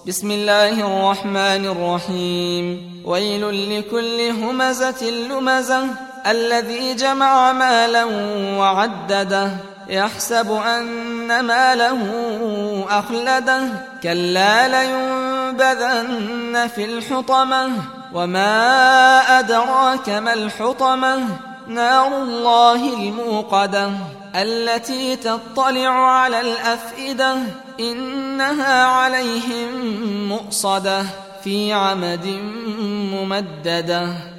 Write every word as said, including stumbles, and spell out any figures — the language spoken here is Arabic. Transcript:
بسم الله الرحمن الرحيم ويل لكل همزة لمزة الذي جمع مالا وعدده يحسب أن ماله أخلده كلا لينبذن في الحطمة وما أدراك ما الحطمة نار الله الموقدة التي تطلع على الأفئدة إنها عليهم مؤصدة في عمد ممددة.